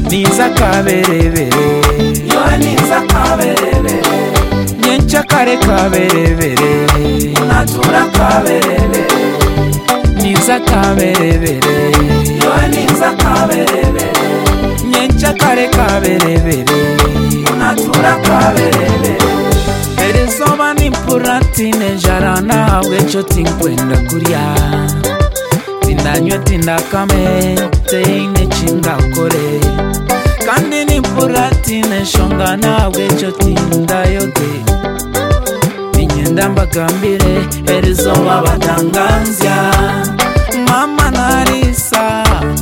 niza kaberebere niza kaberebere nyencha kare kaberebere natura kaberebere niza kaberebere niza kaberebere nyencha kare kaberebere natura kaberebere erizoba nimpurantine jarana wecho tinkwenda kurya tindanywe tindakame teine chingakore kandi nimpuratine shongana wecho tindayoge ninyenda mbagambire erizoba batanganzya mama narisa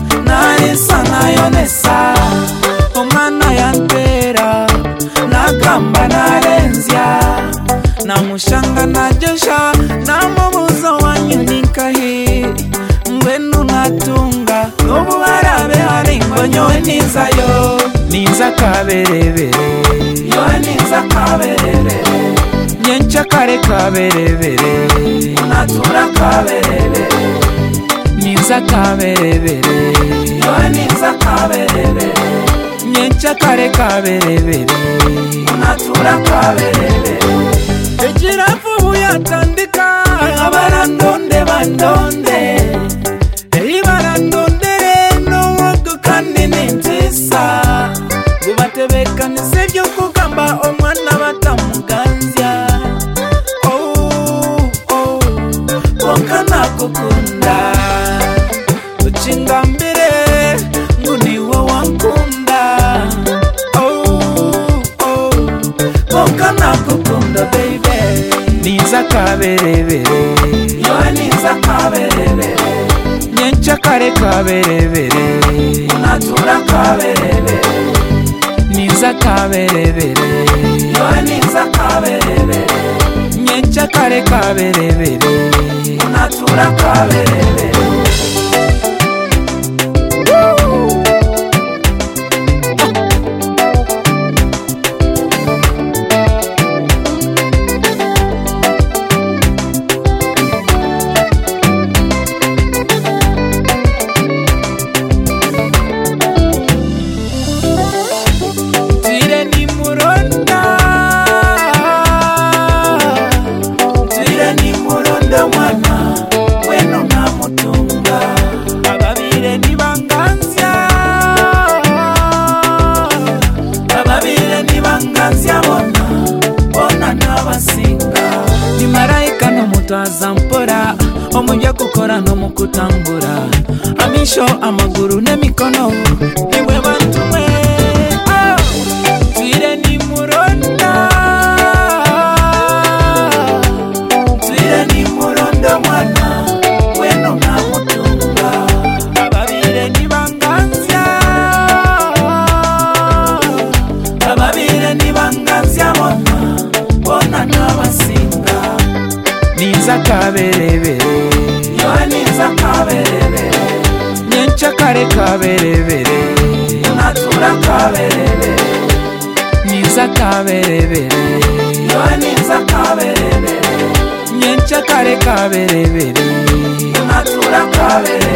nayonesa umwana yantera nagamba narenzya namushanga najesha namubuzo wanyunikahi ngwenu natunga nubu barabe haringo nyowe nizayo niza kaberebere niza kaberebere nyencha kare kaberebere natura kaberebere niza kaberebere niza kaberebere nyencha kare kaberebere natura kaberebere ejirafu yatandika abarandonde bandonde barandondere n'uwogo kandi n'inzisa gubatebekanise byo kugamba omwana batamuganzya bonka nakukunda ukingambire ngo niwe wankunda bonka nakukunda baby niza kaberebere niza kaberebere nyencha kare kaberebere natura kaberebere niza kaberebere niza kaberebere nyencha kare kaberebere natura kaberebere ni marayika n'umutazampora omujya gukora no mukutambura amisho amaguru n'emikono niwe bantumwe twire ni muronda mwana weno namutunga ababire nibanganzya bona n'abasinga niza kaberebere niza kaberebere nyencha kare kaberebere natura kaberebere niza kaberebere niza kaberebere nyencha kare kaberebere natura kaberebere